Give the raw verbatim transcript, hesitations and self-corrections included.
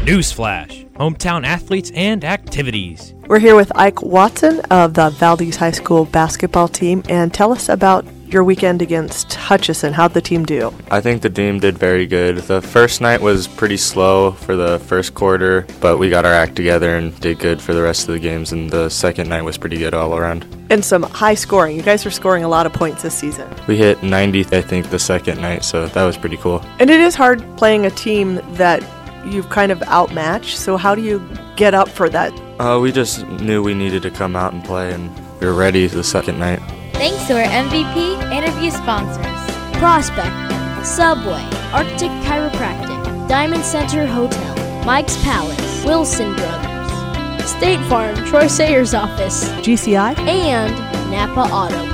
Newsflash, hometown athletes and activities. We're here with Ike Watson of the Valdez High School basketball team, and tell us about your weekend against Hutchinson. How'd the team do? I think the team did very good. The first night was pretty slow for the first quarter, but we got our act together and did good for the rest of the games, and the second night was pretty good all around. And some high scoring. You guys are scoring a lot of points this season. We hit ninety, I think, the second night, so that was pretty cool. And it is hard playing a team that you've kind of outmatched, so how do you get up for that? Uh, we just knew we needed to come out and play, and we were ready the second night. Thanks to our M V P interview sponsors: Prospect, Subway, Arctic Chiropractic, Diamond Center Hotel, Mike's Palace, Wilson Brothers, State Farm, Troy Sayers' office, G C I, and Napa Auto.